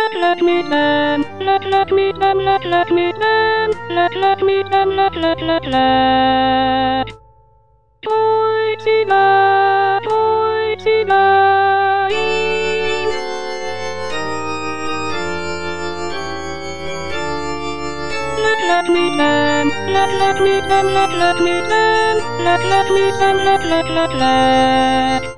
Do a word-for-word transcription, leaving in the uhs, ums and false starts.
let let me them, let let me them, let let me them, let let me them, let let let let. Toy Siva, Toy Siva. Let let me them, let let me them, let let me them, let let me them, let let let let.